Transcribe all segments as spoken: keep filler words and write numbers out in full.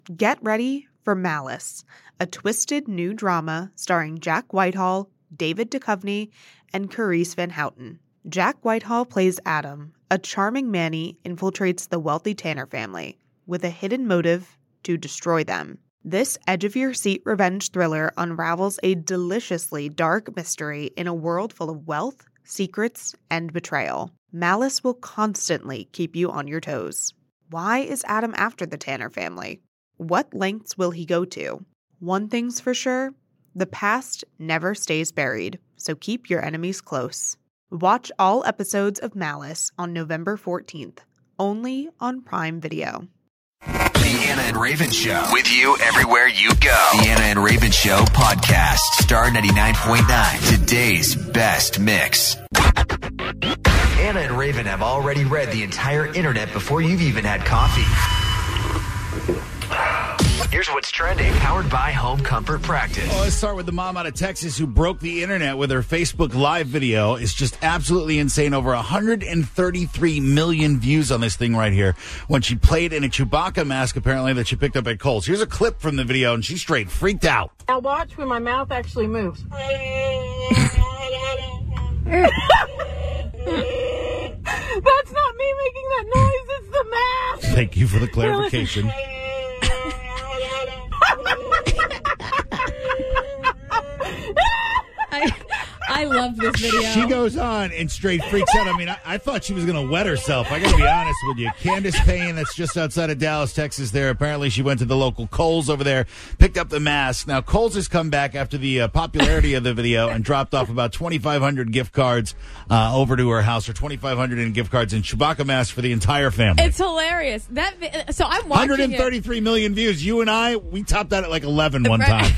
Get ready for Malice, a twisted new drama starring Jack Whitehall, David Duchovny, and Carice Van Houten. Jack Whitehall plays Adam. A charming Manny infiltrates the wealthy Tanner family with a hidden motive to destroy them. This edge-of-your-seat revenge thriller unravels a deliciously dark mystery in a world full of wealth, secrets, and betrayal. Malice will constantly keep you on your toes. Why is Adam after the Tanner family? What lengths will he go to? One thing's for sure, the past never stays buried, so keep your enemies close. Watch all episodes of Malice on November fourteenth, only on Prime Video. The Anna and Raven Show. With you everywhere you go. The Anna and Raven Show podcast. Star ninety-nine point nine. Today's best mix. Anna and Raven have already read the entire internet before you've even had coffee. Here's what's trending. Powered by Home Comfort Practice. Well, let's start with the mom out of Texas who broke the internet with her Facebook Live video. It's just absolutely insane. Over one hundred thirty-three million views on this thing right here when she played in a Chewbacca mask, apparently, that she picked up at Kohl's. Here's a clip from the video, and she's straight freaked out. Now watch when my mouth actually moves. That's not me making that noise. It's the mask. Thank you for the clarification. I, I love this video. She goes on and straight freaks out. I mean, I, I thought she was going to wet herself. I got to be honest with you. Candace Payne, that's just outside of Dallas, Texas there. Apparently, she went to the local Kohl's over there, picked up the mask. Now, Kohl's has come back after the uh, popularity of the video and dropped off about twenty-five hundred gift cards uh, over to her house, or twenty-five hundred in gift cards and Chewbacca masks for the entire family. It's hilarious. That vi- So I'm watching one hundred thirty-three it. million views. You and I, we topped that at like eleven one time.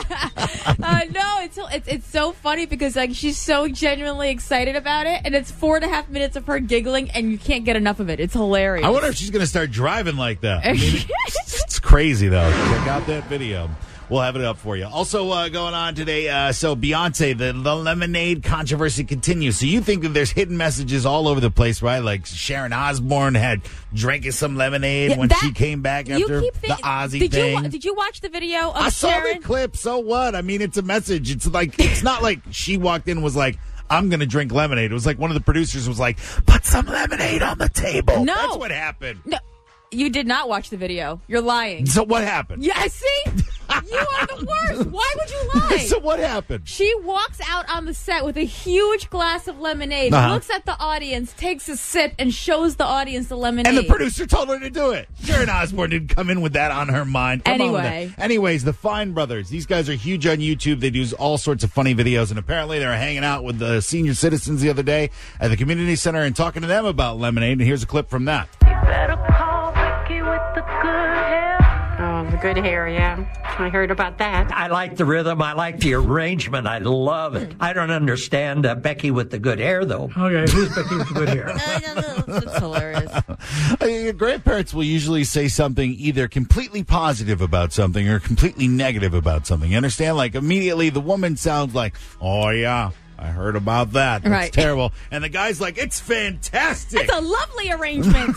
uh, no, it's, it's it's so funny because like she's so genuinely excited about it, and it's four and a half minutes of her giggling, and you can't get enough of it. It's hilarious. I wonder if she's going to start driving like that. I mean, it's, it's crazy, though. Check out that video. We'll have it up for you. Also uh, going on today, uh, so Beyonce, the, the lemonade controversy continues. So you think that there's hidden messages all over the place, right? Like Sharon Osbourne had drinking some lemonade Yeah, when that- she came back you after keep the think- Ozzy did thing. You, wa- did you watch the video of I saw Sharon? the clip. So what? I mean, it's a message. It's like, it's not like she walked in and was like, I'm going to drink lemonade. It was like one of the producers was like, put some lemonade on the table. No. That's what happened. No, you did not watch the video. You're lying. So what happened? Yeah, see? You are the worst. Why would you lie? So what happened? She walks out on the set with a huge glass of lemonade, Uh-huh. looks at the audience, takes a sip, and shows the audience the lemonade. And the producer told her to do it. Sharon Osbourne didn't come in with that on her mind. Come on with Anyway. that. Anyways, the Fine Brothers. These guys are huge on YouTube. They do all sorts of funny videos, and apparently they were hanging out with the senior citizens the other day at the community center and talking to them about lemonade. And here's a clip from that. Better call Becky with the good hair. Oh, the good hair, yeah. I heard about that. I like the rhythm. I like the arrangement. I love it. I don't understand uh, Becky with the good hair, though. Okay, who's Becky with the good hair? It's hilarious. Uh, Your grandparents will usually say something either completely positive about something or completely negative about something. You understand? Like, immediately the woman sounds like, oh, yeah, I heard about that. That's Right. terrible. And the guy's like, it's fantastic. It's a lovely arrangement.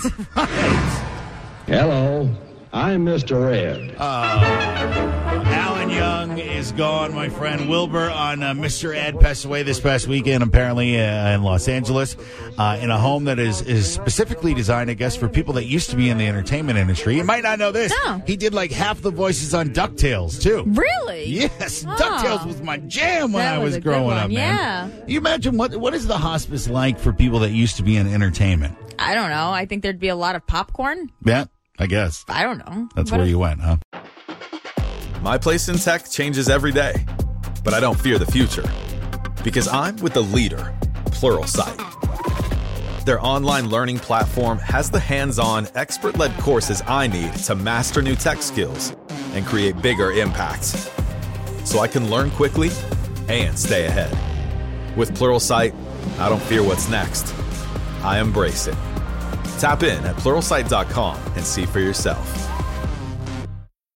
Hello, I'm Mister Ed. Alan Young is gone, my friend. Wilbur on uh, Mister Ed passed away this past weekend, apparently uh, in Los Angeles, uh, in a home that is, is specifically designed, I guess, for people that used to be in the entertainment industry. You might not know this. No. He did like half the voices on DuckTales, too. Really? Yes, Oh. DuckTales was my jam when That I was was a good growing one, up, man. yeah. You imagine what what is the hospice like for people that used to be in entertainment? I don't know. I think there'd be a lot of popcorn. Yeah, I guess. I don't know. That's What where if- you went, huh? My place in tech changes every day, but I don't fear the future because I'm with the leader, Pluralsight. Their online learning platform has the hands-on, expert-led courses I need to master new tech skills and create bigger impacts, so I can learn quickly and stay ahead. With Pluralsight, I don't fear what's next. I embrace it. Tap in at pluralsight dot com and see for yourself.